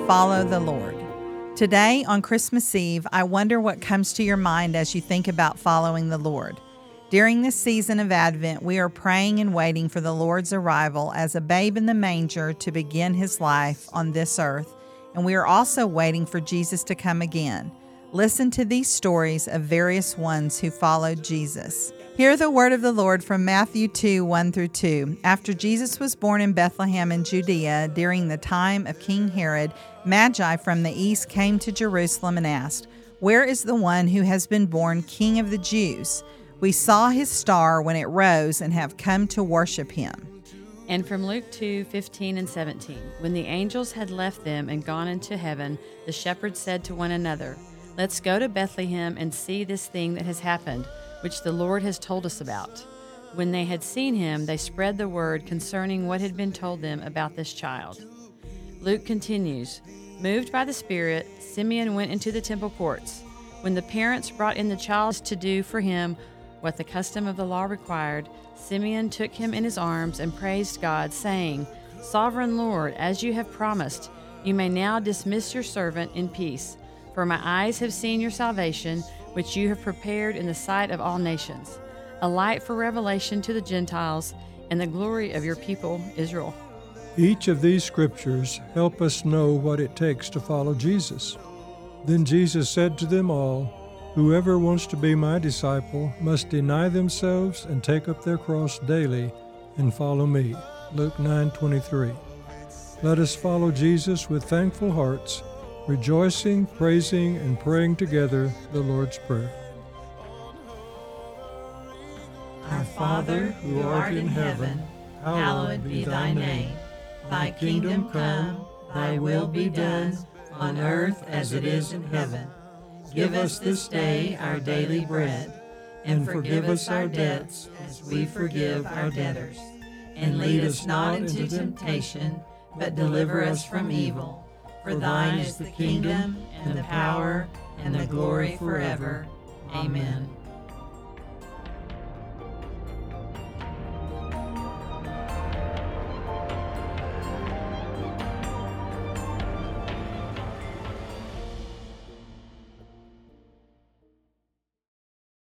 follow the Lord. Today, on Christmas Eve, I wonder what comes to your mind as you think about following the Lord. During this season of Advent, we are praying and waiting for the Lord's arrival as a babe in the manger to begin his life on this earth, and we are also waiting for Jesus to come again. Listen to these stories of various ones who followed Jesus. Hear the word of the Lord from Matthew 2, 1-2. After Jesus was born in Bethlehem in Judea during the time of King Herod, Magi from the east came to Jerusalem and asked, "Where is the one who has been born King of the Jews? We saw his star when it rose and have come to worship him." And from Luke 2, 15 and 17, when the angels had left them and gone into heaven, the shepherds said to one another, "Let's go to Bethlehem and see this thing that has happened, which the Lord has told us about." When they had seen him, they spread the word concerning what had been told them about this child. Luke continues, moved by the Spirit, Simeon went into the temple courts. When the parents brought in the child to do for him what the custom of the law required, Simeon took him in his arms and praised God, saying, "Sovereign Lord, as you have promised, you may now dismiss your servant in peace. For my eyes have seen your salvation, which you have prepared in the sight of all nations, a light for revelation to the Gentiles and the glory of your people Israel." Each of these scriptures help us know what it takes to follow Jesus. Then Jesus said to them all, "Whoever wants to be my disciple must deny themselves and take up their cross daily and follow me." Luke 9:23. Let us follow Jesus with thankful hearts, rejoicing, praising, and praying together the Lord's Prayer. Our Father, who art in heaven, hallowed be thy name. Thy kingdom come, thy will be done, on earth as it is in heaven. Give us this day our daily bread, and forgive us our debts as we forgive our debtors. And lead us not into temptation, but deliver us from evil. For thine is the kingdom, and the power, and the glory forever. Amen.